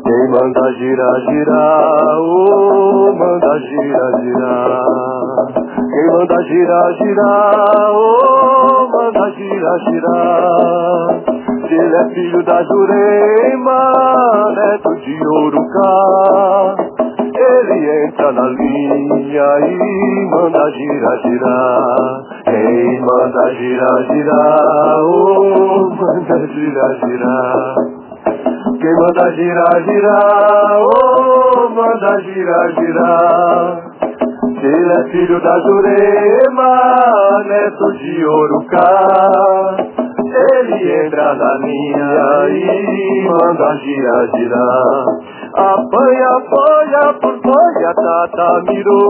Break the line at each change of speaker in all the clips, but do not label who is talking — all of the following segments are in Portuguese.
Quem manda girar, girar, oh, manda girar, girar. Quem manda girar, girar, oh, manda girar, girar. Se ele é filho da Jurema, neto de Urucá, ele entra na linha e manda girar, girar. Quem manda girar, girar, oh, manda girar, girar. Quem manda girar, girar, oh, manda girar, girar. Se ele é filho da Jurema, neto de Orucá, ele entra na linha e manda girar, girar. Apanha folha por folha, Tatamirô.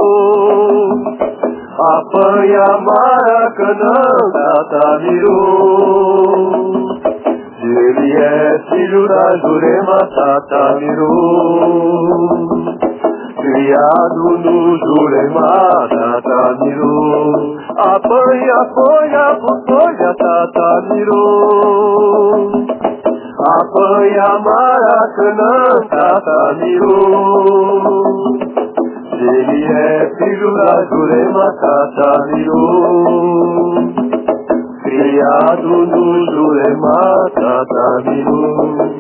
Apanha Maracanã, Tatamirô. Ele é filho da Jurema, Tatamirô. Criado no Jurema, Tatamirô. Apanha folha por folha, Tatamirô. Apanha Maracanã, Tatamirô. Ele é filho da Jurema, Tatamirô. Criado no Jurema, Tatamirô.